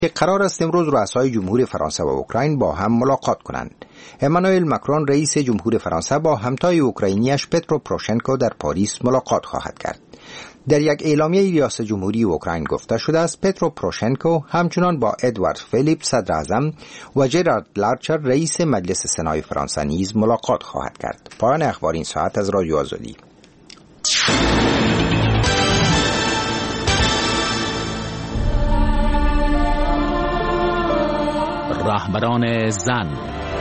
که قرار است امروز رؤسای جمهور فرانسه و اوکراین با هم ملاقات کنند. امانوئل ماکرون رئیس جمهور فرانسه با همتای اوکراینیش پترو پروشنکو در پاریس ملاقات خواهد کرد. در یک اعلامیه ریاست جمهوری اوکراین گفته شده است پترو پروشنکو همچنان با ادوارد فیلیپ صدر اعظم و جرارد لارچر رئیس مجلس سنای فرانسه نیز ملاقات خواهد کرد. پایان اخبار این ساعت از رادیو آزادی. رهبران زن.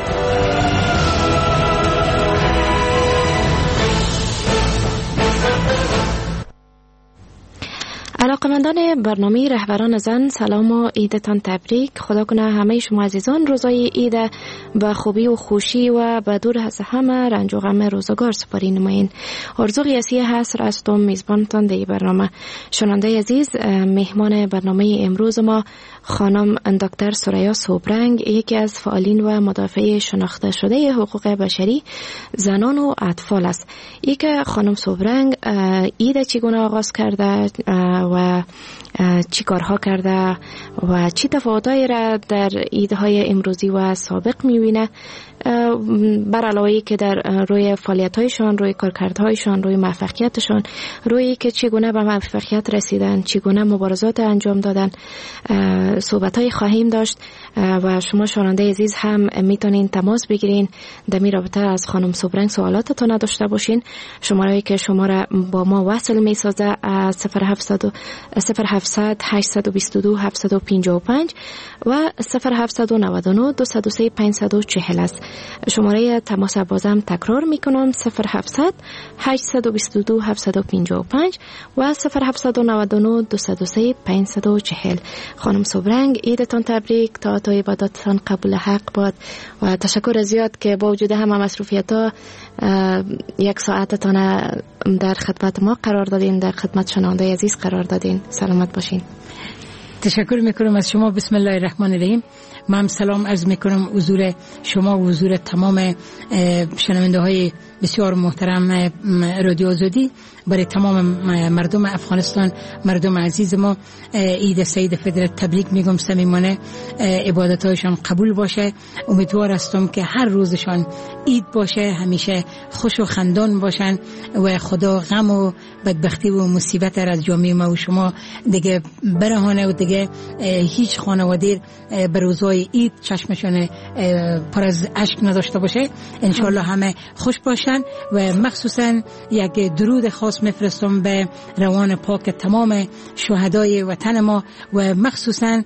علاقمندان برنامه رهبران زن، سلام و عیدتان تبریک. خدا کنه همه شما عزیزان روزای عید به خوبی و خوشی و به دور از همه رنج و غم روزگار سپاری نمایین. آرزو قیاسی هست هستم میزبانتان در برنامه. شنونده عزیز، مهمان برنامه امروز ما خانم دکتر سریا صبرنگ، یکی از فعالین و مدافع شناخته شده حقوق بشری زنان و اطفال است. یک خانم صبرنگ عید چگونه آغاز کرده و چی کارها کرده و چی تفاوتایی را در عیدهای امروزی و سابق می‌بینه، بر علاوه که در روی فعالیت‌هایشان، روی کارکردهایشان، روی موفقیتشان، روی که چگونه به موفقیت رسیدن، چگونه مبارزات انجام دادن، صحبت‌های خواهیم داشت و شما شنونده عزیز هم میتونین تماس بگیرین در می رابطه از خانم صبرنگ سوالاتتون داشته باشین. شماره‌ای که شما را با ما وصل میسازه 0700 822 755 و 0799 203 540 است. شماره تماس بازم تکرار میکنم 0700 822 755 و 0799 203 540. خانم صبرنگ، عیدتان تبریک، تا عبادتتان قبول حق باد و تشکر زیاد که با وجود همه مصروفیت‌ها یک ساعتتان در خدمت ما قرار دادین، در خدمت شنونده عزیز قرار دادین. سلامت باشین. تشکر میکنم از شما. بسم الله الرحمن الرحیم. من سلام عرض میکنم حضور شما و حضور تمام شنونده های بسیار محترم رادیو آزادی. برای تمام مردم افغانستان، مردم عزیز ما، عید سعید فطر تبریک میگم. صمیمانه عبادت‌هایشان قبول باشه. امیدوار هستم که هر روزشان عید باشه، همیشه خوش و خندان باشن و خدا غم و بدبختی و مصیبت را از جامعه ما و شما دیگه برهانه و دیگه هیچ خانواده به روزهای عید چشمشان پر از اشک نداشته باشه. انشالله همه خوش باشن و مخصوصا یک درود خاص میفرستم به روان پاک تمام شهدای وطن ما و مخصوصا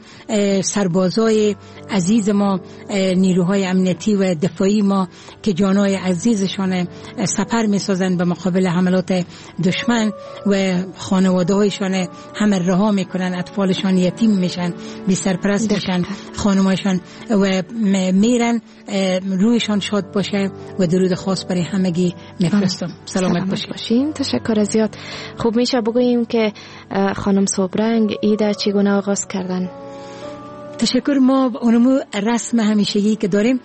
سربازای عزیز ما، نیروهای امنیتی و دفاعی ما که جانای عزیزشان سپر میسازن به مقابل حملات دشمن و خانواده هایشان همه رها میکنن، اطفالشان یتیم میشن، بی سرپرست میشن، خانمایشان و میرن. رویشان شاد باشه و درود خاص برای همگی میفرستم. سلامت باشین. تشکر زیاد. خوب میشه بگوییم که خانم صبرنگ عید چگونه آغاز کردن؟ تشکر. ما اونمو رسم همیشگی که داریم،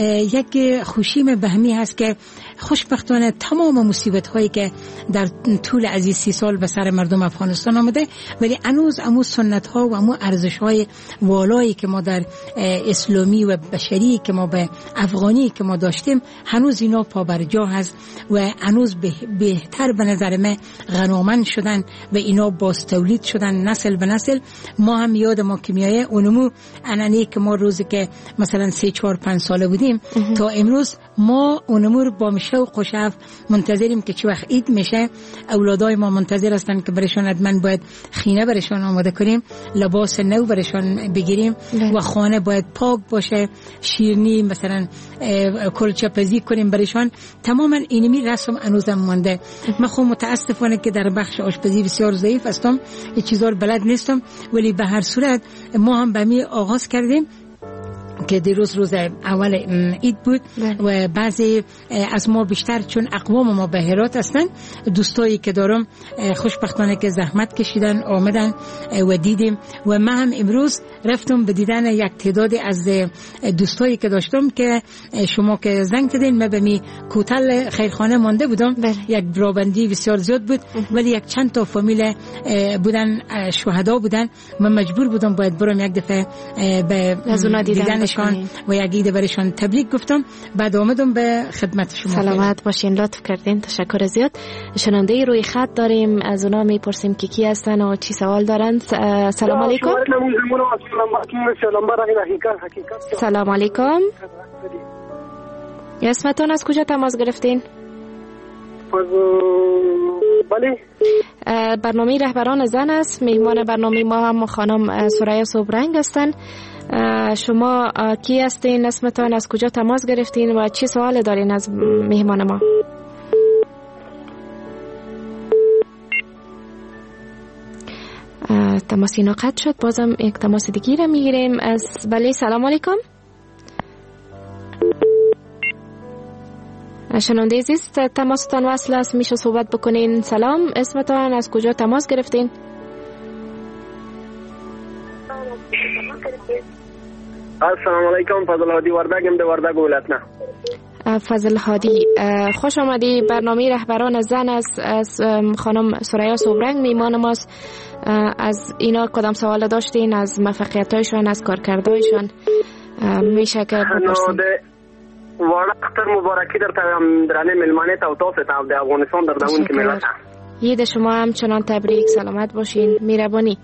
یک خوشیم بهمی هست که خوشبختانه تمام مصیبت هایی که در طول از 30 سال به سر مردم افغانستان آمده، ولی هنوز امو سنت ها و امو ارزش های والایی که ما در اسلامی و بشری که ما به افغانی که ما داشتیم، هنوز اینا پابرجا هست و هنوز بهتر به نظر من غنامند شدن و اینا باز تولید شدن نسل به نسل. ما هم یاد ما که میایه اونمو انانی که ما روزی که مثلا 3 4 5 ساله بودیم تا امروز ما اونمو با شوق و شغف منتظریم که چه وقت عید میشه. اولادای ما منتظر هستن که برشان حتما باید خینه برشان آماده کنیم، لباس نو برشان بگیریم و خانه باید پاک باشه، شیرینی مثلا کلچه پزی کنیم برشان. تماما اینمی رسم هنوزم مونده. من خود متاسفانه که در بخش آشپزی بسیار ضعیف هستم، یه چیزا رو بلد نیستم، ولی به هر صورت ما هم به می آغاز کردیم که دیروز روز اول عید بود و بعضی از ما بیشتر چون اقوام ما به هرات هستن، دوستایی که دارم خوشبختانه که زحمت کشیدن آمدن و دیدیم و من هم امروز رفتم به دیدن یک تعدادی از دوستایی که داشتم که شما که زنگ زدین. من به می کوتل خیرخانه مانده بودم، یک برابندی بسیار زیاد بود ولی یک چند تا فامیل بودن، شهدا بودن، من مجبور بودم باید برم یک دفعه به دیدنشان و یک ایده برایشان تبریک گفتم. بعد آمدم به خدمت شما. سلامت باشین، لطف کردین، تشکر زیاد. شنونده روی خط داریم، از اونا میپرسیم که کی هستن و چی سوال دارن. سلام علیکم. سلام علیکم. اسمتون از کجا تماس گرفتین؟ بله، برنامه رهبران زن است. میهمان برنامه ما هم خانم سریا صبرنگ هستن. شما کی هستین؟ اسمتون از کجا تماس گرفتین و چی سوال دارین از میهمان ما؟ تماسی ناقد شد، بازم یک تماس دیگه را میگیریم. از بله، سلام علیکم. شنونده عزیز، تماستان وصل است، میشه صحبت بکنین. سلام، اسمتان از کجا تماس گرفتین؟ السلام علیکم، فضل هادی وردگم ده وردگ ولایتنا. فضل هادی، خوش آمدی. برنامه رهبران زن است، از خانم سریا صبرنگ میمان ماست. از اینا کدام سوال داشتین؟ از موفقیت‌هایشان، از کارکردهایشان میشه که بپرسین. وقتر مبارکی در درانه ملمانه تاوتاست تاو ده افغانستان در داون که ملت عید شما هم چنان تبریک، سلامت باشین، میربانی.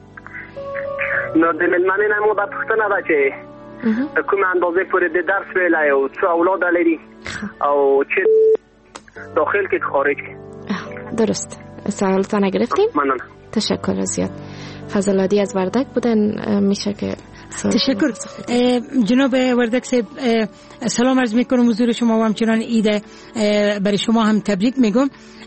نه ده ملمانه نمو دا پختنه دا چه کوم اندازه پورې د درس ویلای او څو اولاد لري او چې داخل کې خارج کې. درست، سوالتان گرفتیم. ممنون، تشکر زیاد. فضلادی از وردک بودن، میشه که تشکر. جناب وردک صاحب، سلام عرض میکنم حضور شما و همچنان عید برای شما هم تبریک میگم.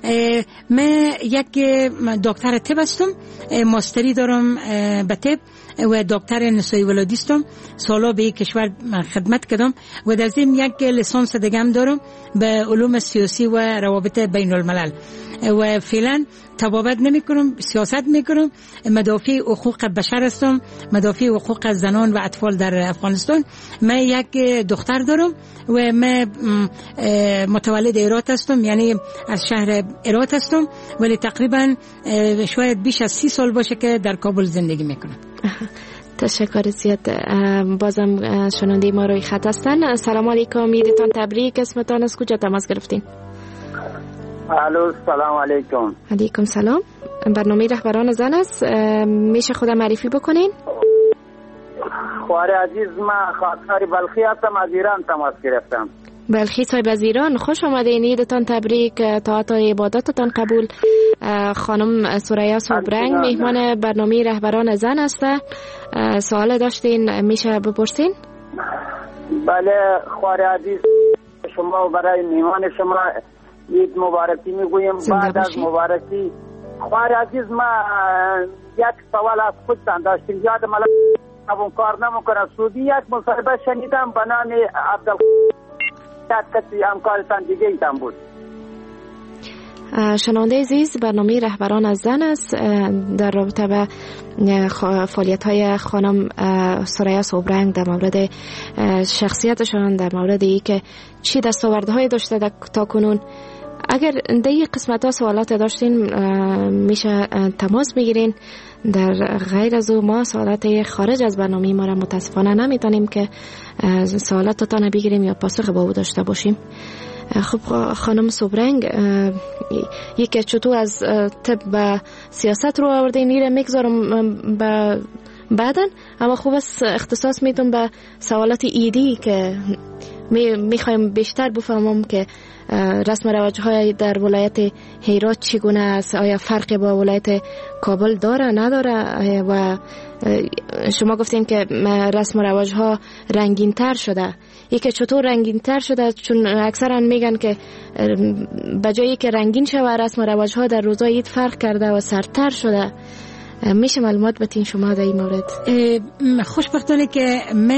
من یک دکتر طب هستم، ماستری دارم به طب و دکتر نسایی ولادی هستم. سالا به کشور خدمت کردم و در ضمن یک لیسانس دیگه هم دارم به علوم سیاسی و روابط بین الملل و فعلا تبابت نمی کنم، سیاست می کنم. مدافع حقوق بشر هستم، مدافع حقوق زنان و اطفال در افغانستان. من یک دختر دارم و من متولد هرات هستم، یعنی از شهر هرات هستم، ولی تقریبا شاید بیش از 30 سال باشه که در کابل زندگی می کنم. تشکر زیاد. بازم شنونده ما روی خط هستن. سلام علیکم، عیدتان تبریک. اسمتان از کجا تماس گرفتین؟ الو، سلام علیکم. علیکم سلام. برنامه رهبران زن است، میشه خودم معرفی بکنین؟ خوار عزیز، من خاطر بلخی هستم، از ایران تماس گرفتم. بلخی صاحب از ایران، خوش آمدین، عیدتان تبریک، طاعت و عبادتتان قبول. خانم سریا صبرنگ میهمان برنامه رهبران زن است. سوال داشتین، میشه بپرسین؟ بله خوار عزیز، شما برای میهمان شما عید مبارکی میگویم. بعد از مبارکی خوار عزیز، ما یک سوال از خودتان داشتیم، یاد مالا اون کار نمیکنه. سعودی یک مصاحبه شنیدم به نام کسی همکارتان دیگه ایتان بود. شنونده عزیز، برنامه رهبران از زن است، در رابطه به فعالیت‌های خانم سریا صبرنگ در مورد شخصیتشان، در مورد ای که چی دستاوردهای داشته تا کنون. اگر در این قسمت ها سوالات داشتین میشه تماس بگیرین. در غیر از او ما سوالات خارج از برنامه ما را متاسفانه نمیتونیم که سوالاتتان بگیریم یا پاسخ با او داشته باشیم. خب خانم صبرنگ، یکی چطور از طب به سیاست رو آوردین، این را میگذارم بعدن، اما خوب است اختصاص میتونم به سوالات ایدی که میخوایم بیشتر بفهمم که رسم و رواج‌های در ولایت هرات چگونه است، آیا فرقی با ولایت کابل داره نداره، و شما گفتین که رسم و رواج‌ها رنگین‌تر شده. یکی چطور رنگین‌تر شده؟ چون اکثرا میگن که بجایی که رنگین شده رسم و رواج‌ها در روزهای عید فرق کرده و سردتر شده. میشه معلومات بتین شما در این مورد؟ خوشبختانه که من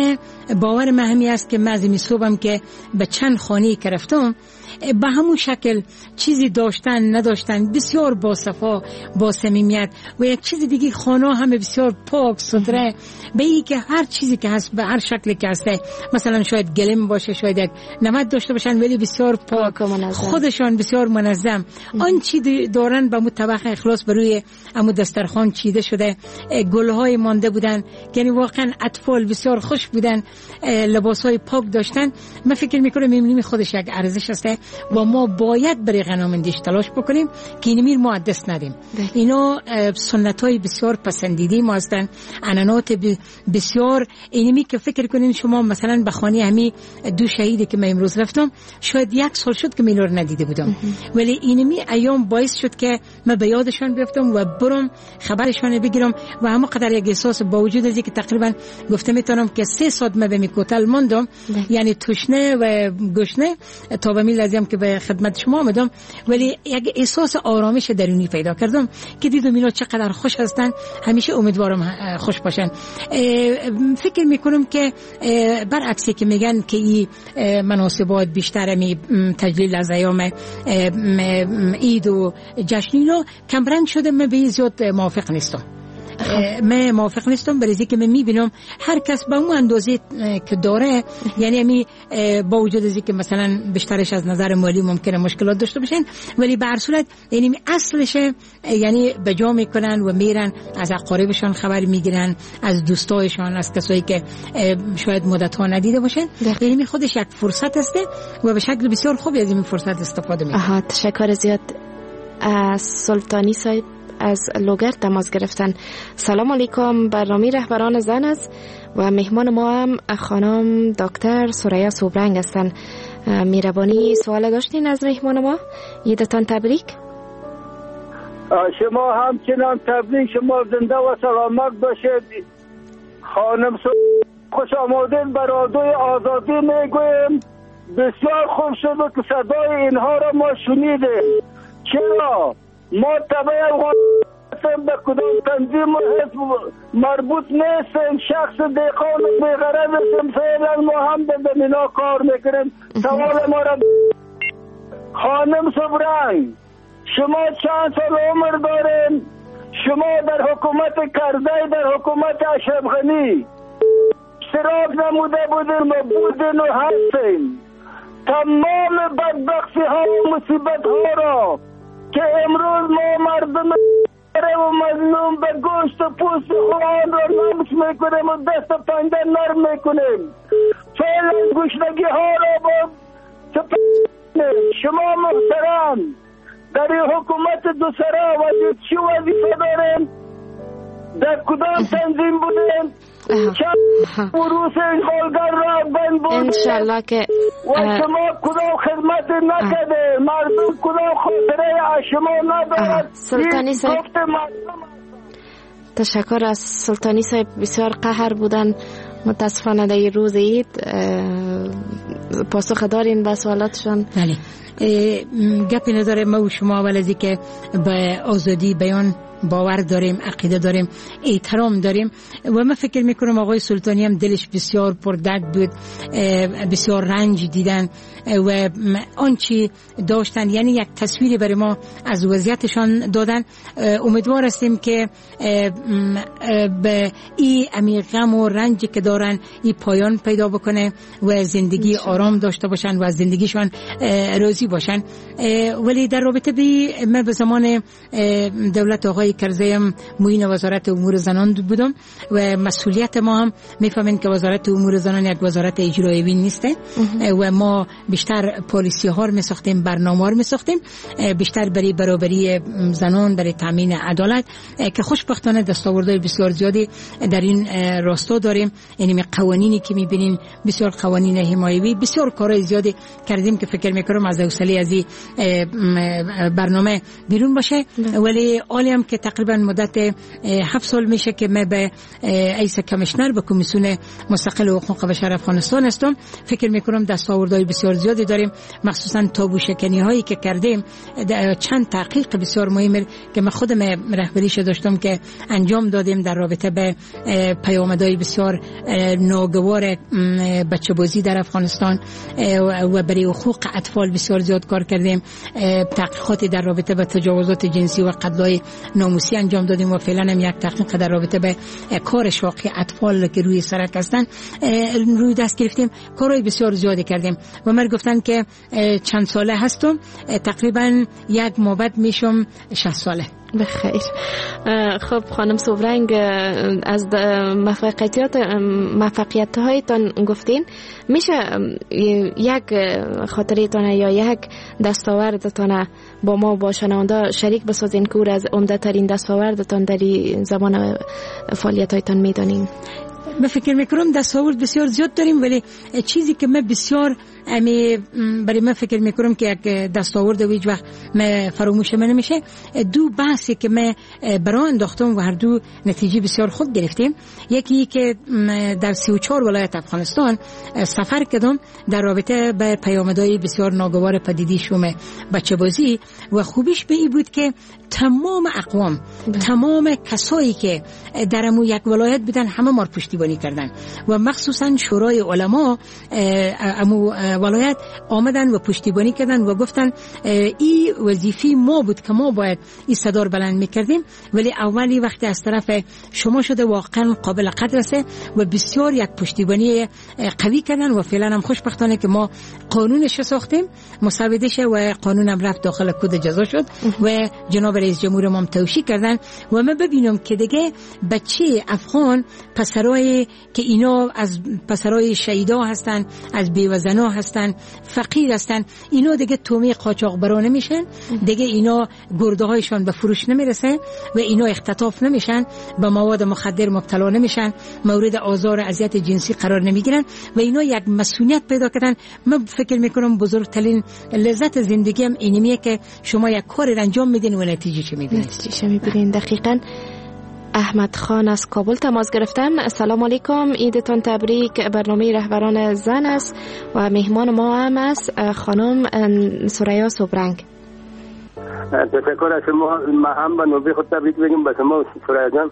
باور من همی است که من از این صبحم که به چند خانه که رفتم به همون شکل چیزی داشتن نداشتن بسیار با صفا با صمیمیت و یک چیز دیگه خانه همه بسیار پاک ستره به این که هر چیزی که هست به هر شکلی که هسته مثلا شاید گلم باشه شاید یک نمد داشته باشن ولی بسیار پاک خودشان بسیار منظم آن چیزی دارن به طبق اخلاص بروی امو دسترخوان چیده شده گلهای مانده بودن یعنی واقعا اطفال بسیار خوش بودن لباسهای پاک داشتن من فکر میکنم این خودش یک ارزش است و ما باید برای غنامندیش تلاش بکنیم که اینمیر ما دست ندیم اینا سنت‌های بسیار پسندیده ما هستند عنعنات بسیار اینمی که فکر کنین شما مثلا به خانه همی دو شهیدی که من امروز رفتم شاید یک سال شد که من رو ندیده بودم ولی اینمی ایام باعث شد که من به یادشان بیفتم و برم خبرشان بگیرم و همه قدر یک احساس با وجود از اینکه تقریبا گفته میتونم که 3 ساعت من به میکوتل ماندم یعنی تشنه و گشنه تا به میل ازم که به خدمت شما آمدم ولی یک احساس آرامش درونی پیدا کردم که دیدم اینا چقدر خوش هستن همیشه امیدوارم خوش باشن فکر میکنم که برعکسی که میگن که این مناسبات بیشتر می تجلیل از ایام عید و جشنینو کمرنگ شده من به زیاد موافق نیستم من موافق نیستم برای که من میبینم هر کس به اون اندازه که داره یعنی می با وجود از که مثلا بیشترش از نظر مالی ممکنه مشکلات داشته باشن ولی به هر صورت یعنی اصلش یعنی به جا میکنن و میرن از اقاربشان خبر میگیرن از دوستایشان از کسایی که شاید مدت ها ندیده باشن یعنی خودش یک فرصت است و به شکل بسیار خوبی از این فرصت استفاده میکنن. تشکر زیاد. سلطانی صاحب از لوگر تماس گرفتن. سلام علیکم، برنامه رهبران زن است و مهمان ما هم خانم دکتر سریا صبرنگ هستند. مهربانی سوال داشتین از مهمان ما؟ عیدتان تبریک. شما همچنان تبریک، شما زنده و سلامت باشید. خانم خوش آمدین بر رادیوی آزادی میگویم. بسیار خوب شد که صدای اینها را ما شنیدیم. چرا؟ ما تبع به کدام تنظیم و حزب مربوط نیستیم، شخص دیقان و بیغرض هستیم، فعلا ما هم به دمینا کار میکنیم. سوال ما را خانم صبرنگ شما چند سال عمر دارین؟ شما در حکومت کرزی در حکومت اشرف غنی اشتراک نموده بودین و بودین و هستین. تمام بدبختی ها و مصیبت ها را که امروز ما مردم و مظلوم به گوشت و پوست خوان را لمس میکنیم و دست و پنجه نرم میکنیم. فعلا گشنگی ها را با شما محترم در حکومت دو سره و چی وظیفه داریم؟ در کدام تنظیم بودیم؟ چند بروس انخالگر را بند بودیم؟ انشالله که و شما کدام خدمت نکده؟ مردم کدام خاطره شما ندارد؟ سلطانی صاحب تشکر. از سلطانی صاحب بسیار قهر بودن متاسفانه در روز عید. پاسخ دارین به سوالاتشان؟ بله، گپی نداره. ما و شما ولازی که به آزادی بیان باور داریم، عقیده داریم، احترام داریم و من فکر میکنم آقای سلطانی هم دلش بسیار پردرد بود، بسیار رنج دیدن و آنچه داشتن یعنی یک تصویری برای ما از وضعیتشان دادن. امیدوار هستیم که به این عمیق غم و رنجی که دارن این پایان پیدا بکنه و زندگی آرام داشته باشن و از زندگیشان راضی باشن. ولی در رابطه من به زمان دولت آقای کرزی هم معین وزارت امور زنان بودم و مسئولیت ما هم میفهمین که وزارت امور زنان یک وزارت اجرایی نیسته و ما بیشتر پالیسی ها رو میساختیم، برنامه ها رو میساختیم بیشتر برای برابری زنان، برای تامین عدالت که خوشبختانه دستاوردهای بسیار زیادی در این راستا داریم. یعنی قوانینی که میبینین بسیار قوانین حمایوی، بسیار کارهای زیادی کردیم که فکر میکنم از حوصله از این برنامه بیرون باشه. ولی عالی هم که تقریبا مدت 7 سال میشه که من به ایس کمیشنر به کمیسیون مستقل حقوق بشر افغانستان هستم. فکر میکنم دستاوردهای بسیار زیادی داریم، مخصوصا تابو شکنی هایی که کردیم. چند تحقیق بسیار مهم که من خودم رهبریش داشتم که انجام دادیم در رابطه به پیامدهای بسیار ناگوار بچه بازی در افغانستان و برای حقوق اطفال بسیار زیاد کار کردیم. تحقیقاتی در رابطه به تجاوزات جنسی و قتل‌های ناموسی انجام دادیم و فعلا هم یک تحقیق در رابطه به کار شاقی اطفال که روی سرک هستن روی دست گرفتیم. کارهای بسیار زیادی کردیم و من گفتن که چند ساله هستم، تقریبا یک مابد میشم 60 ساله. بخیر. خب خانم سوبرنگ، از موفقیت هایتان گفتین، میشه یک خاطریتان یا یک دستاوردتان با ما با شنونده شریک بسازین که از عمده ترین دستاوردتان در زمان فعالیت هایتان میدانین؟ من فکر میکنم دستاورد بسیار زیاد داریم، ولی چیزی که من بسیار برای من فکر میکنم که یک دستاورد و هیچ وقت فراموش من نمیشه، دو بحثی که من برای انداختم و هر دو نتیجه بسیار خوب گرفتیم. یکی که در 34 ولایت افغانستان سفر کردم در رابطه به پیامدهای بسیار ناگوار پدیدی شوم بچه بازی و خوبیش به این بود که تمام اقوام، تمام کسایی که در امو یک ولایت بودن همه ما پشتیبانی کردن و مخصوصا شورای علما امو ولایت آمدن و پشتیبانی کردن و گفتن این وظیفه ما بود که ما باید این صدا بلند میکردیم، ولی اولی وقتی از طرف شما شده واقعا قابل قدر است و بسیار یک پشتیبانی قوی کردن و فعلا هم خوشبختانه که ما قانونش ساختیم، مسودش و قانون هم رفت داخل کد جزا شد و جناب رئیس جمهور ما توشیح کردن و من ببینم که دیگه بچه افغان پسرای که اینا از پسرای شهیدا هستن، از بیوزنا هستن، فقیر هستن، اینا دیگه تومی قاچاقبرا نمیشن، دیگه اینا گرده هایشان به فروش نمیرسه و اینا اختطاف نمیشن، به مواد مخدر مبتلا نمیشن، مورد آزار و اذیت جنسی قرار نمیگیرن و اینا یک مسئولیت پیدا کردن. من فکر میکنم بزرگترین لذت زندگیم اینیه که شما یک کار انجام میدین و نتیجه میبینید. دقیقاً. احمد خان از کابل تماس گرفتم. السلام علیکم، عیدتان تبریک. برنامه رهبران زن است و مهمان ما هم است خانم سریا سوبرنگ. تشکر از شما. ما هم به نوبه خود تبریک بگیم به شما سریا جان.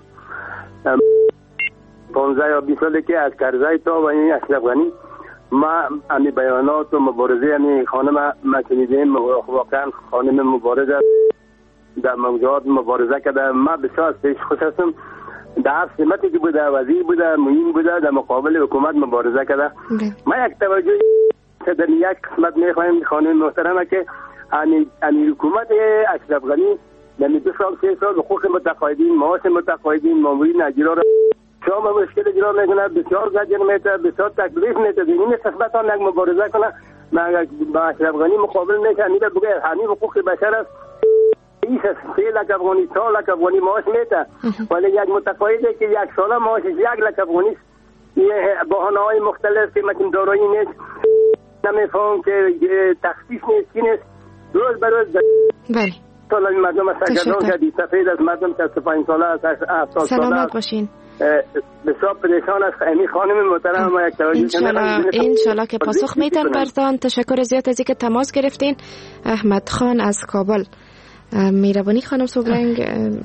15 یا 20 ساله که از کرزای تا و این اشرف غنی ما امی بیانات و مبارزه امی خانم ما شنیدیم، واقعا خانم مبارزه در موضوعات مبارزه کرده. ما بسیار پیش خوش هستم. در سمتی که بوده، وزیر بوده، مهم بوده، در مقابل حکومت مبارزه کرده. ما یک توجه در یک قسمت میخوایم خانم محترمه که امی حکومت اشرف غنی در 2 سال 3 سال حقوق متقاعدین، معاش متقاعدین، مامورین اجرا را شما مشکل اجرا میکنه، بسیار زجر میده، بسیار تکلیف میده. این نسبت آن یک مبارزه کنه ما با اشرف غنی مقابل میشه. میگه بگه همین حقوق بشر است، این 3 لک افغانی 4 لک افغانی معاش میده، ولی یک متقاعد که 1 ساله معاشش 1 لک افغانی است. یه بهانه‌های مختلف که مثلا دارایی نیست، نمیفهم که تخصیص نیست، چی نیست، روز به روز بله سال مردم سرگردان کردی، سفید از مردم 65 ساله است، 70 ساله سلامت باشین. بسیار پریشان است. امی خانم محترم ما یک توجه انشالله که پاسخ میدم برتان. تشکر زیاد از اینکه تماس گرفتین. احمد خان از کابل. میربانی خانم سوبرنگ.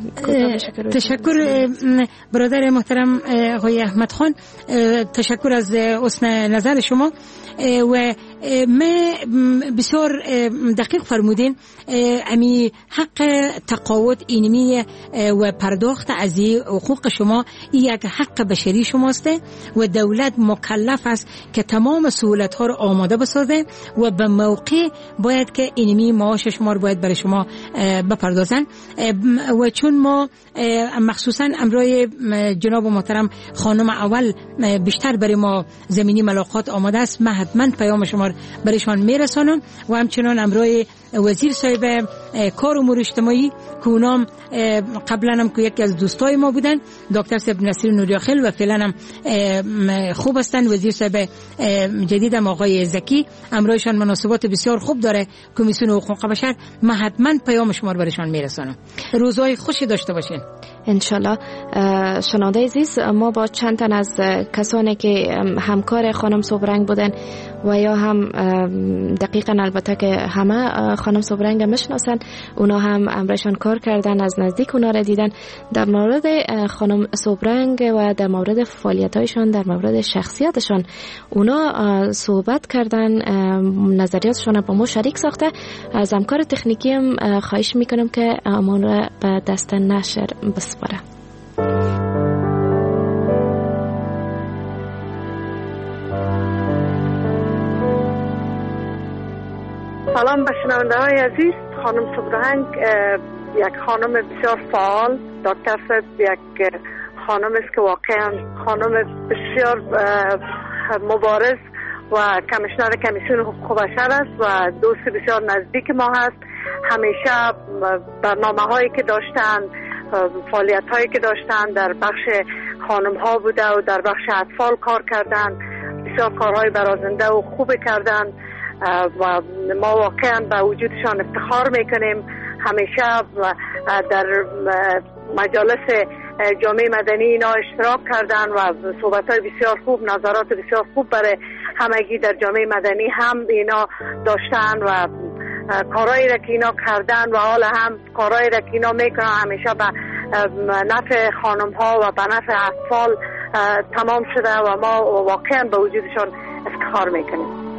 تشکر برادر محترم آقای احمد خان، تشکر از حسن نظر شما و ما بسیار دقیق فرمودین. امی حق تقاعد اینمی و پرداخت از حقوق شما یک حق بشری شماست و دولت مکلف است که تمام سهولت ها رو آماده بسازه و به موقع باید که اینمی معاش شما رو باید برای شما بپردازن. و چون ما مخصوصا امروی جناب محترم خانم اول بیشتر برای ما زمینی ملاقات آماده است، من حتما پیام شما برایشان میرسانم و همچنان امروی وزیر صاحب کار امور اجتماعی که اونام قبلا هم که یکی از دوستای ما بودن، دکتر صاحب نصیر نوریاخیل، و فعلا هم خوب هستن. وزیر صاحب جدیدم آقای زکی، امرایشان مناسبات بسیار خوب داره. کمیسیون حقوق بشر، من حتما پیام شما رو برشان میرسانم. روزهای خوشی داشته باشین انشالله. شنونده عزیز، ما با چند تن از کسانی که همکار خانم صبرنگ بودن و یا هم دقیقاً البته که همه خانم صبرنگ میشناسن، اونا هم امرشان کار کردن، از نزدیک اونا را دیدن. در مورد خانم صبرنگ و در مورد فعالیت‌هایشان، در مورد شخصیتشان اونا صحبت کردن، نظریاتشان با ما شریک ساخته. از همکار تکنیکی هم خواهش میکنم که امان را به دست نشر بسپاره. سلام به شنونده های عزیز. خانم صبرنگ یک خانم بسیار فعال، دکتر صاحب یک خانم است که واقعا خانم بسیار مبارز و کمیشنر کمیسیون حقوق بشر است و دوست بسیار نزدیک ما هست. همیشه برنامه هایی که داشتن، فعالیت هایی که داشتن در بخش خانم ها بوده و در بخش اطفال کار کردن، بسیار کارهای برازنده و خوب کردن و ما واقعا به وجودشان افتخار میکنیم. همیشه در مجالس جامعه مدنی اینا اشتراک کردن و صحبت‌های بسیار خوب، نظرات بسیار خوب برای همگی در جامعه مدنی هم اینا داشتن و کارهایی را که اینا کردن و حالا هم کارهایی را که اینا میکنن همیشه به نفع خانم ها و به نفع اطفال تمام شده و ما واقعا به وجودشان افتخار میکنیم.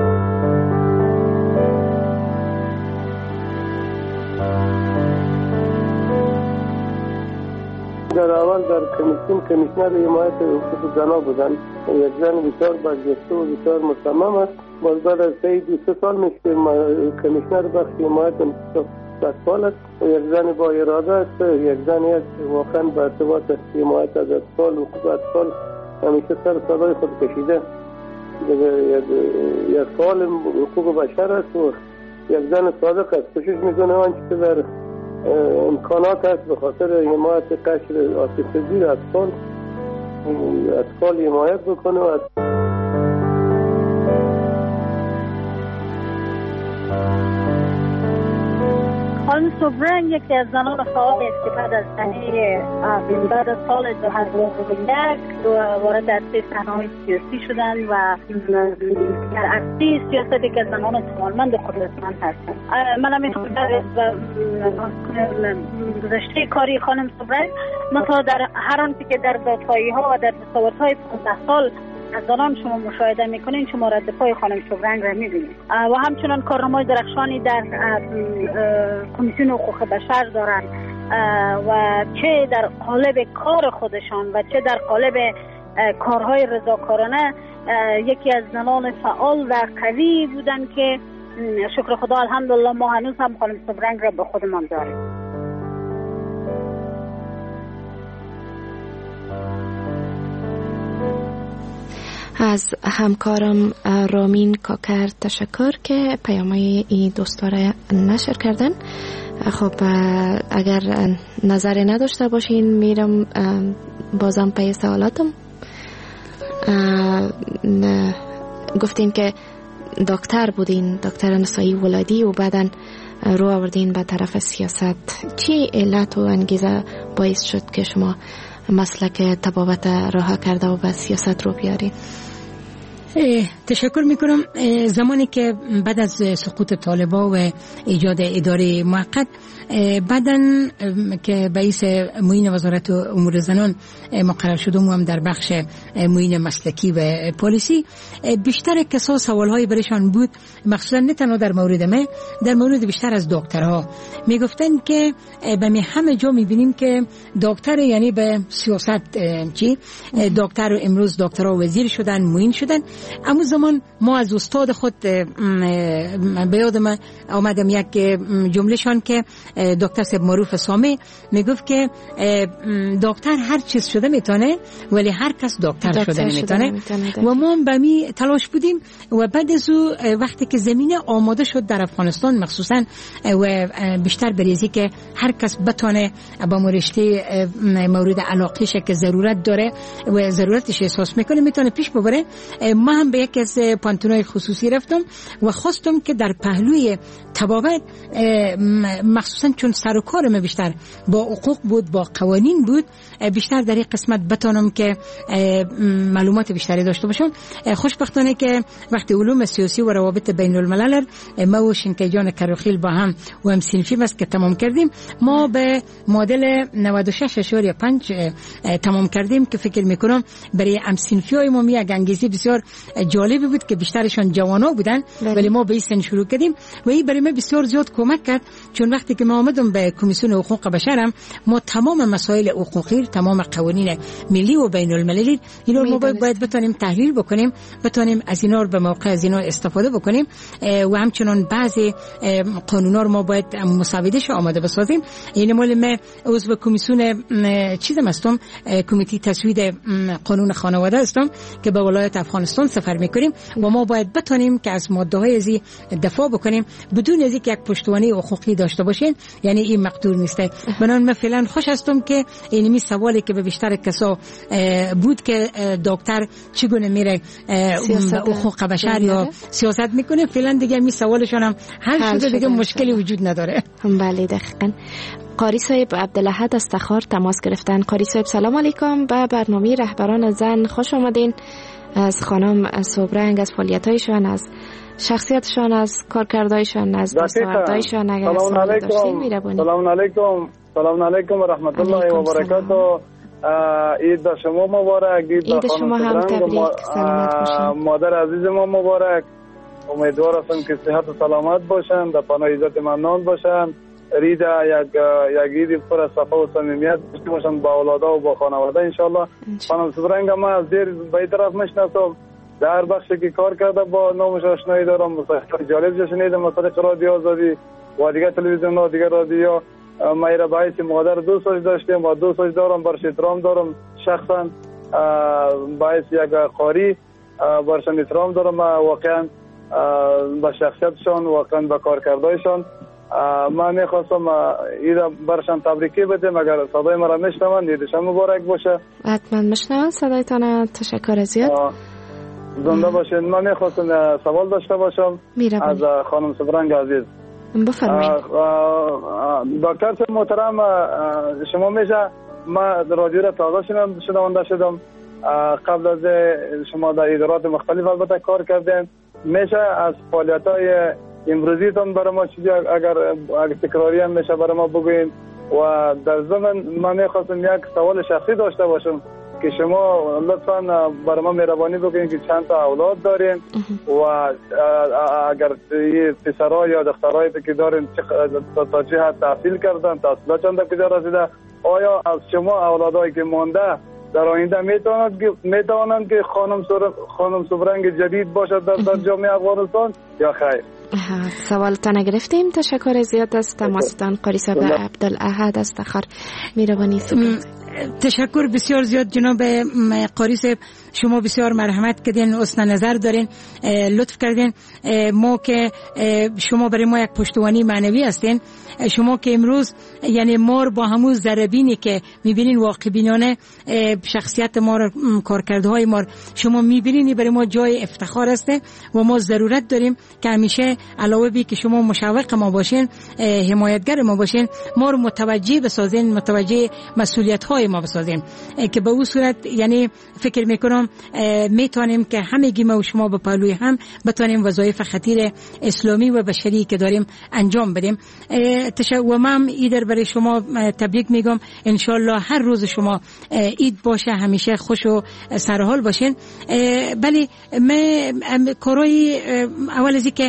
در اول در کمیشنر حمایت حقوق زنان بودن. یک زن بسیار برجسته و بسیار مصمم است. باز بعد از 2 سال میشه که کمیشنر بخش حمایت اطفال است و یک زن با اراده است. یک زنی است که واقعا به ارتباط حمایت از اطفال و حقوق اطفال همیشه سر صدای خود کشیده. یک فعال حقوق بشر است و یک زن صادق است. کوشش میکنه آنچه که در امکانات است به خاطر حمایت قشر آسیب پذیر اطفال حمایت بکنه و خانم صبرنگ یکی از زنان فعال است که بعد از سال 2001 وارد عرصه صحنه‌های سیاسی شدن و در عرصه سیاست یک از زنان توانمند و قدرتمند هستند. من هم گذشته کاری خانم صبرنگ مثلا در هر آنچه که در دادخواهی‌ها و در دستاوردهای 15 سال از زنان شما مشاهده میکنین، شما رد پای خانم صبرنگ را میبینید و همچنان کارنامه‌های درخشانی در کمیسیون حقوق بشر دارند و چه در قالب کار خودشان و چه در قالب کارهای رضاکارانه یکی از زنان فعال و قوی بودن که شکر خدا الحمدلله ما هنوز هم خانم صبرنگ را به خودمان داریم. از همکارم رامین کاکر تشکر که پیامای این دوستا را نشر کردن. خب اگر نظری نداشته باشین میرم بازم پی سوالاتم. گفتین که دکتر بودین، دکتر نسایی ولادی، و بعدن رو آوردین به طرف سیاست. چی علت و انگیزه باعث شد که شما مسلک طبابت راه کرده و به سیاست رو بیاری؟ تشکر میکنم. زمانی که بعد از سقوط طالبا و ایجاد اداره موقت، بعدن که رئیس معین وزارت امور زنان مقرر شدم و هم در بخش معین مسلکی و پالیسی، بیشتر کسا سوالهای برشان بود، مخصوصا نه تنها در مورد من، در مورد بیشتر از دکترها. میگفتن که به همه جا میبینیم که دکتر یعنی به سیاست چی؟ دکتر امروز دکترها وزیر شدن، معین شدن، اما زمان ما از استاد خود به یادم آمدم یک جمله شان که دکتر صاحب معروف سامی میگفت که دکتر هر چیز شده میتونه ولی هر کس دکتر شده نمیتونه و ما به می تلاش بودیم و بعد از وقتی که زمینه آماده شد در افغانستان مخصوصا و بیشتر بریزی که هر کس بتونه با مرشته مورد علاقهش که ضرورت داره و ضرورتش احساس میکنه میتونه پیش ببره. ما هم به یک از پانتونای خصوصی رفتم و خواستم که در پهلوی تبابت مخصوصا چون سر و کارم بیشتر با حقوق بود با قوانین بود بیشتر در این قسمت بتونم که معلومات بیشتری داشته باشم. خوشبختانه که وقتی علوم سیاسی و روابط بین الملل ما و شنکی جان کروخیل با هم و هم صنفی بس که تمام کردیم ما به مدل 96.5 تمام کردیم که فکر میکنم برای هم صنفی های ما یک انگیزه بسیار جالبی بود که بیشترشان جوانا بودن ولی ما به این سن شروع کردیم و این برای ما بسیار زیاد کمک کرد چون وقتی که ما آمدم به کمیسیون حقوق بشرم ما تمام مسائل حقوقی تمام قوانین ملی و بین المللی اینا ما باید بتونیم تحلیل بکنیم بتونیم از اینا به موقع از اینا استفاده بکنیم و همچنان بعضی قانونا رو ما باید مسودهش آماده بسازیم. این مال ما عضو کمیسیون چیزم هستم کمیته تصویب قانون خانواده هستم که به ولایت افغانستان سفر میکنیم و ما باید بتونیم که از ماده های ازی دفاع بکنیم بدون از اینکه یک پشتوانه حقوقی داشته باشین یعنی این مقدور نیسته. بنابراین من فعلا خوش هستم که اینمی سوالی که به بیشتر کسا بود که دکتر چگونه میره حقوق بشر یا سیاست میکنه فعلا دیگه می سوالشون هم حل شده دیگه مشکلی وجود نداره. بله دقیقاً. قاری صاحب عبدالاحد از تخار تماس گرفتن. قاری صاحب سلام علیکم، به برنامه رهبران زن خوش آمدین. از خانم صبرنگ از فعالیت‌هایشان از شخصیتشان از کارکردهایشان از دستاوردهایشان اگر سوال داشتین می‌ربونید. سلام علیکم و رحمت الله و برکاته. عید شما مبارک. عید شما هم تبریک. سلامت باشین. مادر عزیز ما مبارک. امیدوار هستم که صحت و سلامت باشن در پناه عزت منان باشن. عید یک عید پر از صفا و صمیمیت داشته باشن با اولادها و با خانواده ان شاء الله. خانم صبرنگ ما از دیر به طرف میشناسم در بخشی که کار کرده با نامش آشنایی دارم مصاحبه جالب شنیدم از طریق رادیو آزادی و دیگه تلویزیون و دیگه رادیو. ما را باعث مقدار دوست داشتیم و دوست دارم برش احترام دارم شخصا باعث یک قاری برشان احترام دارم واقعا با شخصیتشان واقعا با کارکردهایشان. من میخواستم ایده برشان تبریکی بدم اگر صدای مرا میشنوند عیدشان مبارک باشه. حتما میشنوند صدایتان. تشکر زیاد. زنده باشین. من میخواستم سوال داشته باشم از خانم صبرنگ عزیز. بفرمایید. دکتر محترم شما میشه ما رادیو را تازه شنونده شدم قبل از شما در ادارات مختلف البته کار کردین میشه از فعالیت‌های امروزیتون برای ما چیزی اگر تکراری هم میشه برای ما بگوین و در ضمن من میخواستم یک سوال شخصی داشته باشم که شما لطفاً برای ما مهربانی بکنین که چند تا اولاد دارین و اگر پسرها یا دخترهایی که دارین تا چه حد تحصیل کردن تحصیلات چند کجا رسیده آیا از شما اولادایی که مانده در آینده میتوانند که خانم صبرنگ جدید باشد در جامعه افغانستان یا خیر؟ سوالتان گرفتیم. تشکر زیاد از تماستان. قاری صاحب عبدالاحد از تخار میروانی. تشکر بسیار زیاد جناب قاری صاحب. شما بسیار مرحمت کردین حسن نظر دارین لطف کردین. ما که شما برای ما یک پشتوانی معنوی هستین شما که امروز یعنی ما با همون ذره‌بینی که میبینین واقع بینانه شخصیت ما رو کارکردهای ما شما میبینین برای ما جای افتخار هسته و ما ضرورت داریم که همیشه علاوه بی که شما مشوق ما باشین حمایتگر ما باشین ما رو متوجه بسازین متوجه مسئولیت های ما بسازین که به اون صورت یعنی فکر میکنم میتونیم که همگی ما و شما به پهلوی هم بتونیم وظایف خطیر اسلامی و بشری که داریم انجام بدیم. و من ایدر برای شما تبریک میگم. انشالله هر روز شما عید باشه همیشه خوش و سرحال باشین. بله من کارای اول از که من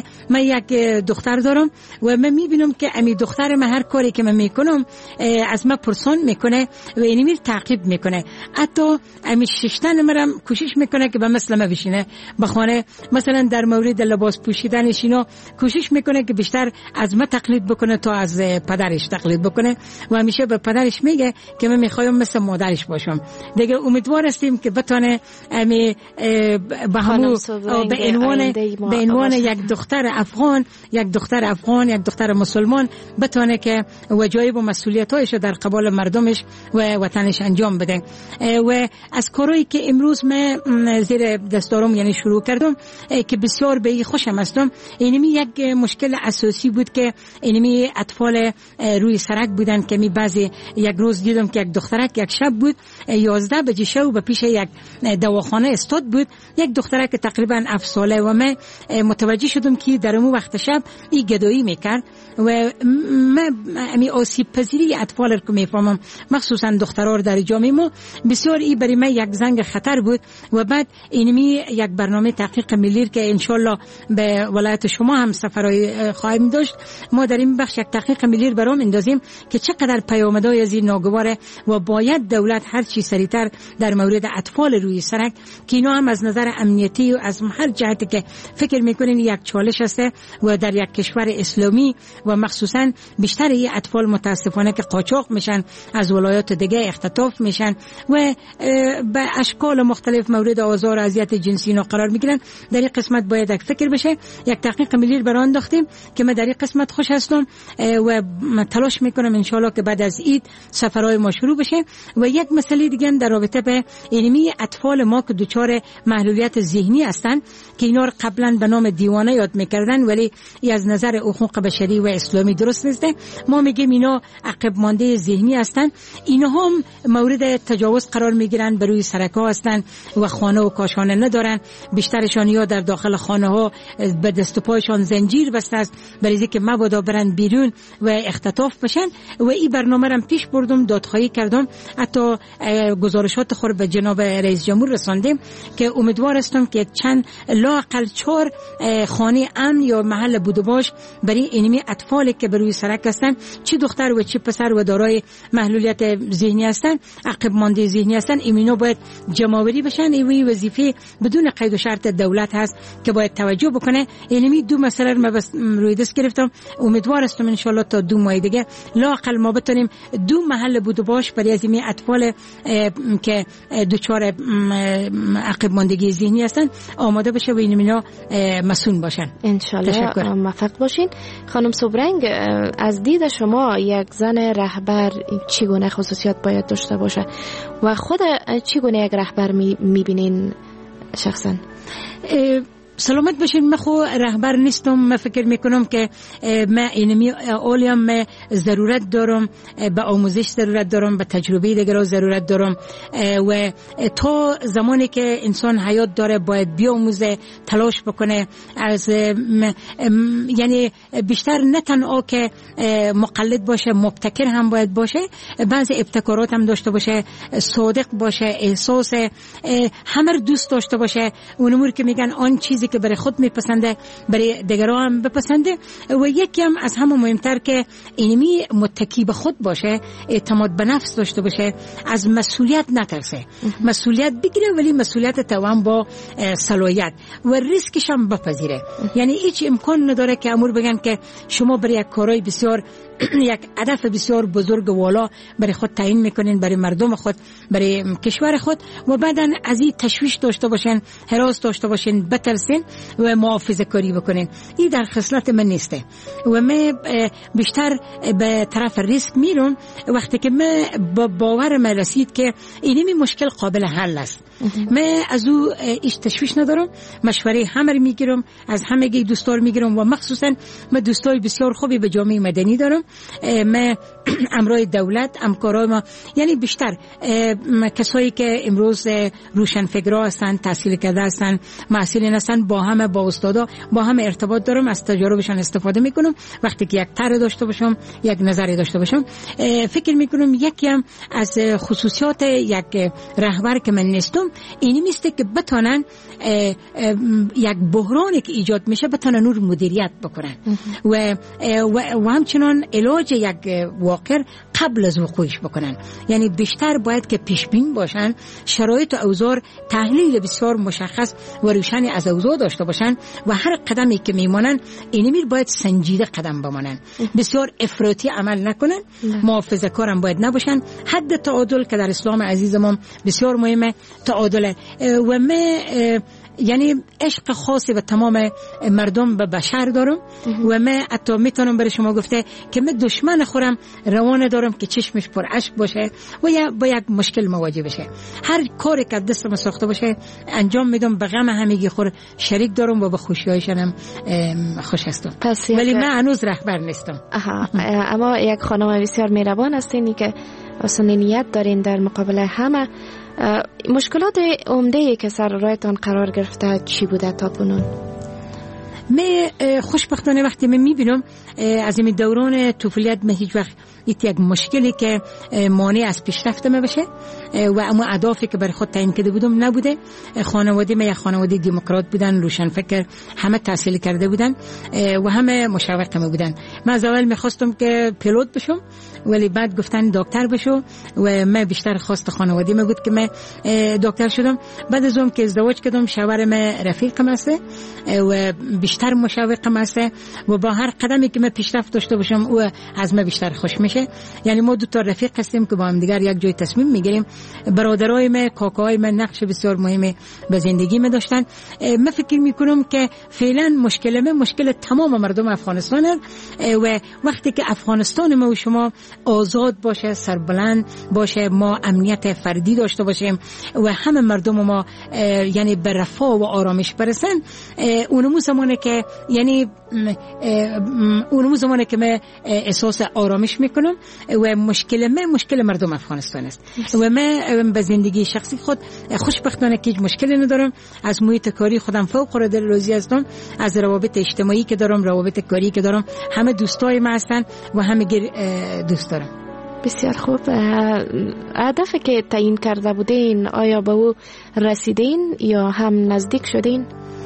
من یک دختر دارم و من میبینم که امی دختر من هر کاری که من میکنم از من پرسان میکنه و اینمی تعقیب میکنه. حتی امی ششتن مرم کوشش میکنه که به مثل من بشینه بخونه. مثلا در مورد لباس پوشیدنش اینا کوشش میکنه که بیشتر از من تقلید بکنه تا از پدرش تقلید بکنه و همیشه به پدرش میگه که من میخوایم مثل مادرش باشم. دیگه امیدوار هستیم که بتونه امی به همون به عنوان یک دختر افغان، یک دختر مسلمان بتونه که واجب و مسئولیتایش در قبال مردمش و وطنش انجام بده. و از کارهایی که امروز من زیر دست دارم یعنی شروع کردم که بسیار به خوشم هستم، اینمی یک مشکل اساسی بود که اینمی اطفال روی سرک بودن که می بعضی یک روز دیدم که یک دخترک یک شب بود 11 بجه شب به پیش یک دواخانه استاد بود، یک دخترک تقریبا 7 ساله و من متوجه شدم که در اون وقت شب این گدایی میکرد و من امی آسیب پذیری اطفال رو میفهمم، مخصوصا دخترها در جامعه ما بسیار ای برای من یک زنگ خطر بود. و بعد اینمی یک برنامه تحقیق ملی که انشالله به ولایت شما هم سفرهای خواهیم داشت، ما در این بخش یک تحقیق ملی برام اندازیم که چقدر پیامدهای از این ناگواره و باید دولت هر چی سریعتر در مورد اطفال روی سرک که اینا هم از نظر امنیتی و از هر جهتی که فکر میکنین یک چالش هسته و در یک کشور اسلامی و مخصوصا بیشتر این اطفال متاسفانه که قاچاق میشن از ولایات دیگه اختطاف میشن و به اشکال مختلف مورد آزار و اذیت جنسی اینا قرار میگیرن. در این قسمت باید یک فکر بشه، یک تحقیق ملی برای آن داشتیم که من در این قسمت خوش هستم و تلاش میکنم انشالله که بعد از عید سفرهای ما شروع بشه. و یک مسئله دیگه در رابطه به اینمی اطفال ما که دچار محلولیت ذهنی هستن که اینا رو قبلا به نام دیوانه یاد میکردن ولی ای از نظر حقوق بشری و اسلامی درست نیست. ما میگیم اینا عقب مانده ذهنی هستن، اینا هم مورد تجاوز قرار میگیرن، بر روی سرک‌ها هستن و خانه و کاشانه ندارن، بیشترشان یا در داخل خانه ها به دست و پایشان زنجیر بسته است برای اینکه مبادا برن بیرون و اختطاف بشن. و این برنامه را پیش بردم، دادخواهی کردم، حتی گزارشات خود به جناب رئیس جمهور رساندیم که امیدوار هستم که چند لااقل 4 خانه امن یا محل بود و باش برای اینمی اطفالی که بر روی سرک هستن، چه دختر و چه پسر و دارای محلولیت ذهنی هستن، عقب مانده ذهنی هستن، اینا باید جمع‌آوری بشن. این وظیفه بدون قید و شرط دولت هست که باید توجه بکنه. اینمی 2 مسئله رو روی دست گرفتم، امیدوار هستم ان شاء الله تا 2 ماه دیگه لااقل ما بتونیم 2 محل بود و باش برای از این اطفال که دچار عقب ماندگی ذهنی هستن آماده بشه و اینا مسئول باشن. ان شاء الله موفق باشین. خانم صبرنگ، از دید شما یک زن رهبر چگونه خصوصیات باید داشته باشه و خود چگونه یک رهبر میبینین شخصا؟ سلامت باشین. من خو رهبر نیستم، من فکر میکنم که من اینمی اولیم من ضرورت دارم به آموزش، ضرورت دارم به تجربه دیگر ضرورت دارم و تا زمانی که انسان حیات داره باید بیاموزه، تلاش بکنه، از یعنی بیشتر نه تنها که مقلد باشه، مبتکر هم باید باشه، بعضی ابتکارات هم داشته باشه، صادق باشه، احساس همه دوست داشته باشه، اون امور که میگن آن چیزی که برای خود میپسنده برای دیگران هم بپسنده. و یکی هم از همه مهمتر که اینمی متکی به خود باشه، اعتماد به نفس داشته باشه، از مسئولیت نترسه، مسئولیت بگیره ولی مسئولیت توام با صلاحیت و ریسکش هم بپذیره. یعنی هیچ امکان نداره که امور بگن که شما برای یک کارهای بسیار یک هدف بسیار بزرگ و والا برای خود تعیین میکنین، برای مردم خود، برای کشور خود و بعدن از این تشویش داشته باشین، هراس داشته باشین، بترسین و محافظه کاری بکنین. این در خصلت من نیسته و من بیشتر به طرف ریسک میرم وقتی که من باور من رسید که اینمی مشکل قابل حل است. من از او هیچ تشویش ندارم، مشوره همه رو میگیرم، از همگی دوستار میگیرم و مخصوصا من دوستای بسیار خوبی به جامعه مدنی دارم باشم. من امرای دولت، همکارای ما، یعنی بیشتر کسایی که امروز روشنفکرا هستن، تحصیل کرده هستن، مسئولین هستن، با هم، با استادا، با هم ارتباط دارم، از تجاربشان استفاده میکنم. وقتی که یک طرح داشته باشم، یک نظری داشته باشم، فکر میکنم یکی هم از خصوصیات یک رهبر که من نیستم اینی میسته که بتونن یک بحرانی که ایجاد میشه بتونن نور مدیریت بکنن و همچنان علاج یک واقع قبل از وقوعش بکنن. یعنی بیشتر باید که پیش بین باشن، شرایط و اوضاع تحلیل بسیار مشخص و روشنی از اوضاع داشته باشن و هر قدمی که میمانن اینمی باید سنجیده قدم بمانن، بسیار افراطی عمل نکنن، محافظه‌کار هم باید نباشن. حد تعادل که در اسلام عزیزمون بسیار مهمه، تعادل. و من یعنی عشق خاصی به تمام مردم به بشر دارم و من حتی میتونم برای شما گفته که من دشمن خورم روانه دارم که چشمش پر اشک باشه و یا با یک مشکل مواجه بشه. هر کاری که دستم ساخته باشه انجام میدم، به غم همگی خور شریک دارم و به خوشیایشانم خوش هستم. ولی من هنوز رهبر نیستم. اما یک خانم بسیار مهربان هستین که اصلا نیت دارین در مقابل همه. مشکلات عمده‌ای که سر راهتان قرار گرفته چی بوده تا کنون؟ من خوشبختانه وقتی من میبینم از این دوران طفولیت من هیچ وقت یک مشکلی که مانع از پیشرفت من بشه و اما اهدافی که برای خود تعیین کرده بودم نبوده. خانواده من یک خانواده دموکرات بودن، روشنفکر، همه تحصیل کرده بودن و همه مشوق من بودن. من از اول میخواستم که پیلوت بشم ولی بعد گفتن دکتر بشو و من بیشتر خواست خانواده من بود که من دکتر شدم. بعد از اون که ازدواج کردم شوهر من رفیقم است و بیشتر مشوقم است و با هر قدمی که من پیشرفت داشته باشم او از من بیشتر خوش میشه. یعنی ما دو تا رفیق هستیم که با هم دیگر یک جای تصمیم میگیریم. برادرای من، کاکاهای من نقش بسیار مهمی به زندگی من داشتن. من فکر میکنم که فعلا مشکل تمام مردم افغانستان است و وقتی که افغانستان ما و شما آزاد باشه، سربلند باشه، ما امنیت فردی داشته باشیم و همه مردم ما یعنی به رفاه و آرامش برسن، اونمو زمانه که یعنی اونمو زمانه که من احساس آرامش میکنم و مشکل مردم افغانستان است. و من به زندگی شخصی خود خوشبختانه که هیچ مشکلی ندارم. از محیط کاری خودم فوق العاده راضی هستم، از روابط اجتماعی که دارم، روابط کاری که دارم، همه دوستای من هستن و همه دوست دارم. بسیار خوب. هدفی که تعیین کرده بودین آیا به او رسیدین یا هم نزدیک شدین؟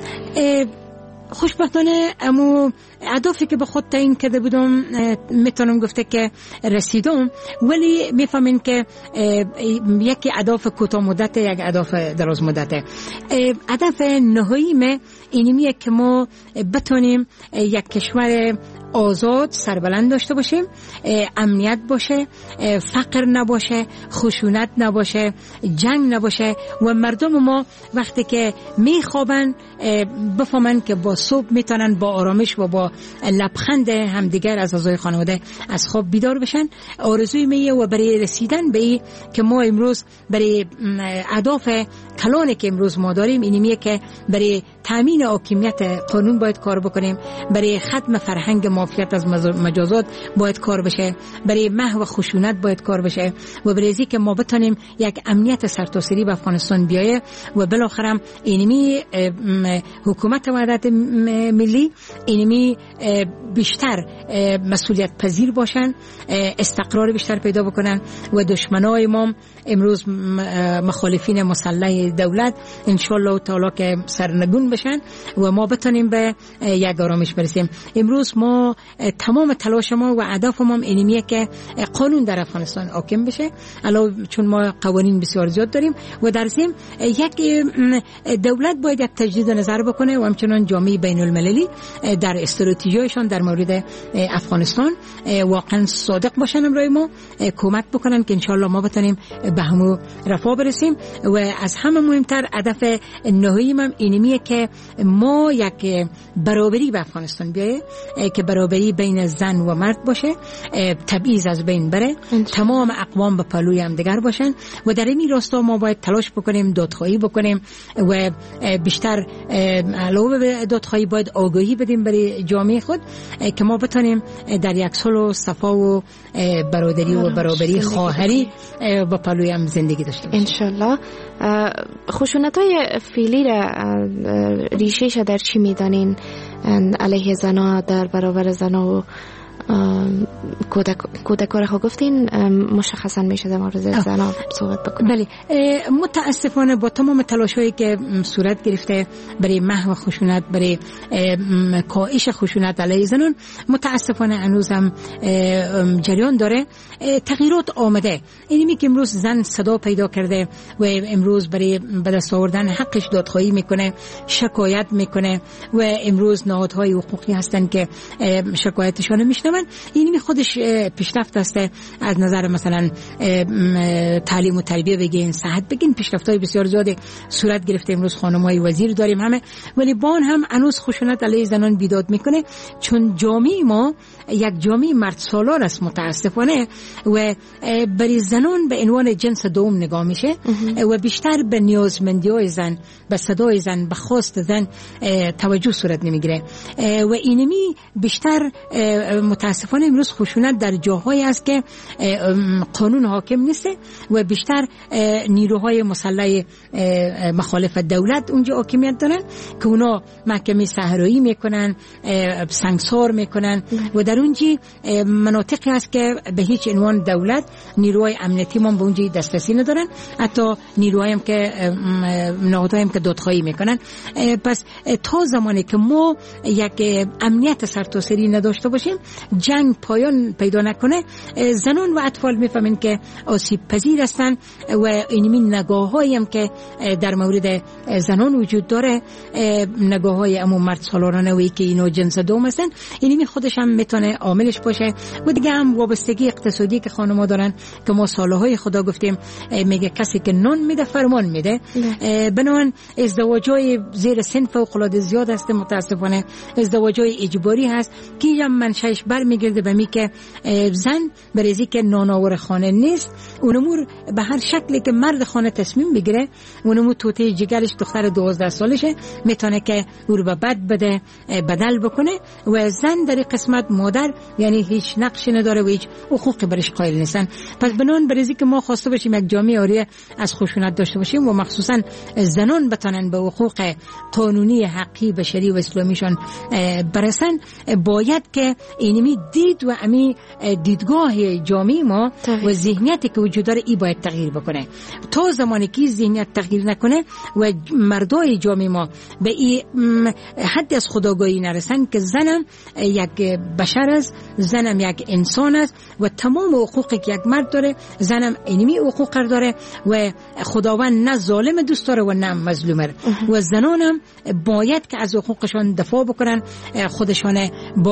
خوشبختانه امو اهدافی که به خود تعیین کرده بودم میتونم گفته که رسیدم، ولی میفهمین که یکی اهداف کوتاه مدت، یک اهداف دراز مدت. هدف نهایی من اینیه که ما بتونیم یک کشور آزاد سربلند داشته باشیم، امنیت باشه، فقر نباشه، خشونت نباشه، جنگ نباشه و مردم ما وقتی که میخوابن بفهمن که با صبح میتونن با آرامش و با لبخند همدیگر از اعضای خانواده از خواب بیدار بشن. آرزوی میه و برای رسیدن به این که ما امروز برای اهداف کلانی که امروز ما داریم اینیه که برای تامین حاکمیت قانون باید کار بکنیم، برای ختم فرهنگ مافیات از مجازات باید کار بشه، برای محو خشونت باید کار بشه و برای اینکه که ما بتونیم یک امنیت سرتاسری به افغانستان بیایه و بالاخره اینمی حکومت وحدت ملی اینمی بیشتر مسئولیت پذیر باشن، استقرار بیشتر پیدا بکنن و دشمنای ما امروز مخالفین مسلح دولت ان شاء الله تعالی که سرنگون بشن و ما بتونیم به یک آرامش برسیم. امروز ما تمام تلاش ما و هدف ما اینیه که قانون در افغانستان حاکم بشه، علاوه چون ما قوانین بسیار زیاد داریم و در ضمن یک دولت باید یک تجدید نظر بکنه و همچنان جامعه بین المللی در استراتژیشان در مورد افغانستان واقعا صادق باشن، امروز ما کمک بکنن که ان شاء الله ما بتونیم به همو رفاه برسیم. و از همه مهمتر هدف نهایی من اینیه که که ما یک برابری به افغانستان بیایه که برابری بین زن و مرد باشه، تبعیض از بین بره، تمام اقوام به پهلوی هم دیگر باشن و در این راستا ما باید تلاش بکنیم، دادخواهی بکنیم و بیشتر علاوه به دادخواهی باید آگاهی بدیم برای جامعه خود که ما بتونیم در یک صلح و صفا و برادری و برابری خواهری با پهلوی هم زندگی داشته باشیم انشالله. خشونت‌های فعلی را ریشه‌اش در چی می‌دانین علیه زن‌ها در برابر زن‌ها و کودکان را گفتین مشخصا میشه در مورد زنان صحبت بکنیم؟ بله، متاسفانه با تمام تلاش‌هایی که صورت گرفته برای محو خشونت، برای کاهش خشونت علیه زنان، متاسفانه هنوز هم جریان داره. تغییرات آمده، اینی که امروز زن صدا پیدا کرده و امروز برای به دست آوردن حقش دادخواهی میکنه، شکایت میکنه و امروز نهادهای حقوقی هستن که شکایتشون میشنون. اینی خودش پیشرفت است از نظر مثلا تعلیم و تربیه بگین، صحت بگین، پیشرفت‌های بسیار زیاد صورت گرفته. امروز خانم‌های وزیر داریم همه، ولی بان هم هنوز خشونت علیه زنان بیداد میکنه، چون جامعه ما یک جامعه مرد سالار است متاسفانه و برای زنان به عنوان جنس دوم نگاه میشه و بیشتر به نیازمندی‌های زن، به صدای زن، به خواست زن توجه صورت نمیگیره و اینمی بیشتر متاسفانه امروز خشونت در جاهایی است که قانون حاکم نیست و بیشتر نیروهای مسلح مخالف دولت اونجا حاکمیت دارن که اونا محکمه صحرایی میکنن، سنگسار میکنن و در اونجا مناطقی است که به هیچ عنوان دولت، نیروهای امنیتی ما به اونجا دسترسی ندارن، حتی نیروهایی هم که نهادهایی هم که دادخواهی میکنن. پس تا زمانی که ما یک امنیت سرتاسری نداشته باشیم، جنگ پایان پیدا نکنه، زنان و اطفال میفهمن که آسیب پذیر هستن و اینمی نگاه‌هایی هم که در مورد زنان وجود داره، نگاه‌های امو مرد سالارانه و که اینا جنس دوم هستن، اینمی خودش هم میتونه عاملش باشه. و دیگه هم وابستگی اقتصادی که خانم‌ها دارن که ما سالهای خدا گفتیم میگه کسی که نان میده فرمان میده. بنابراین ازدواج‌های زیر سن فوق‌العاده زیاد است متاسفانه، ازدواج‌های اجباری هست که هم منشأش برمیگرده به می که زن برای که نانآور خانه نیست، اونمور به هر شکلی که مرد خانه تصمیم بگیره، اونمور توته جگرش دختر 12 سالشه میتونه که او رو به بد بده، بدل بکنه و زن در قسمت مادر یعنی هیچ نقشی نداره و هیچ حقوقی برش قائل نیستن. پس بنان برای که ما خواسته باشیم یک جامعه آری از خشونت داشته باشیم و مخصوصا زنان بتونن به حقوق قانونی، حقی، بشری و اسلامیشان برسن، باید که اینمی دید و امی دیدگاه جامعه ما و ذهنیتی که وجود داره ای باید تغییر بکنه. تا زمانی که ذهنیت تغییر نکنه و مردای جامعه ما به این حد از خودآگاهی نرسن که زنم یک بشر است، زنم یک انسان است و تمام حقوقی که یک مرد داره زنم اینمی حقوق داره و خداوند نه ظالم دوست داره و نه مظلوم و زنانم باید که از حقوقشان دفاع بکنن، خودشان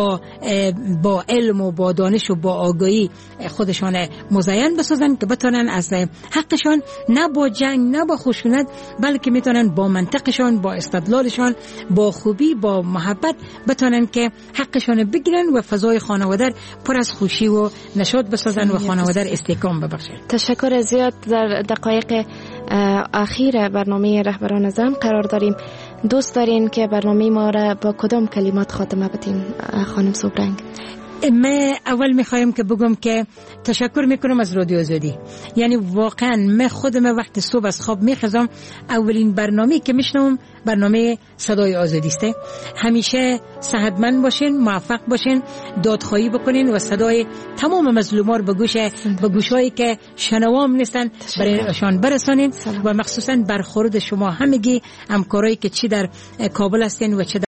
با علم و با دانش و با آگاهی خودشان مزین بسازن که بتونن از حقشان نه با جنگ نه با خشونت بلکه میتونن با منطقشان، با استدلالشان، با خوبی، با محبت بتونن که حقشان بگیرن و فضای خانواده پر از خوشی و نشاط بسازن و خانواده استحکام ببخشن. تشکر زیاد. در دقایق اخیر برنامه رهبران زن قرار داریم. دوست دارین که برنامه ما را با کدام کلمات خاتمه بدین خانم صبرنگ؟ من اول میخوایم که بگم که تشکر میکنم از رادیو آزادی. یعنی واقعا من خودم وقت صبح از خواب میخزم اولین برنامه که میشنم برنامه صدای آزادی است. همیشه صحتمند باشین، موفق باشین، دادخواهی بکنین و صدای تمام مظلومان به گوشایی که شنوام نیستن برایشان برسانین و مخصوصا برخورد شما همگی همکارایی که چی در کابل هستین و چه